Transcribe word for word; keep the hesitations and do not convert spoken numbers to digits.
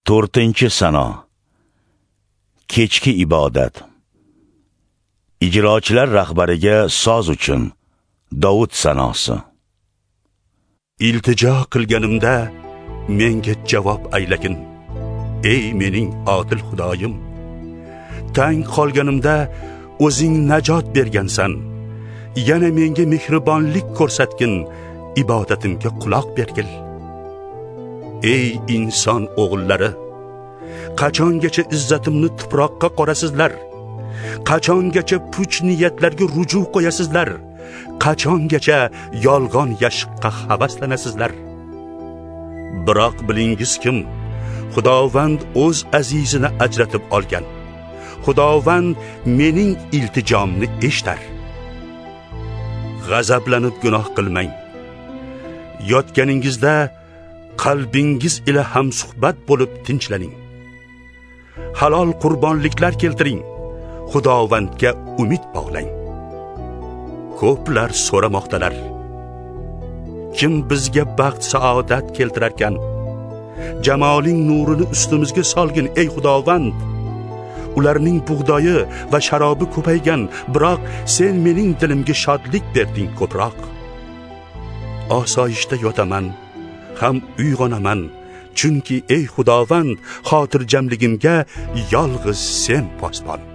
to'rtinchi sano. Kechki ibodat. Ijrochilar rahbariga soz uchun Davud sanosi. Iltijo qilganimda menga javob aylagin, ey mening odil Xudoyim. Tang qolganimda o'zing najot bergansan. Yana menga mehribonlik ko'rsatgin, ibodatimga quloq bergil. Ey inson o'g'illari, qachongacha izzatimni tuproqqa qorasizlar? Qachongacha puch niyatlarga ruju qo'yasizlar? Qachongacha yolg'on yashiqqa havaslanasizlar? Biroq bilingiz kim, Xudovand o'z azizini ajratib olgan. Xudovand mening iltijomni eshitar. G'azablanib gunoh qilmang. Yotganingizda qalbingiz ila hamsuhbat bo'lib tinchlaning. Halol qurbonliklar keltiring. Xudovandga umid bog'lang. Ko'plar so'ramoqdalar, kim bizga baxt saodat keltirarkan? Jamoling nurini ustimizga solgin, ey Xudovand. Ularning bug'doyi va sharobi ko'paygan, biroq sen mening dilimga shodlik berding ko'proq. Osoyishta yotaman, ham uyg'onaman, chunki ey Xudovand, xotirjamligimga yolg'iz sen posbon.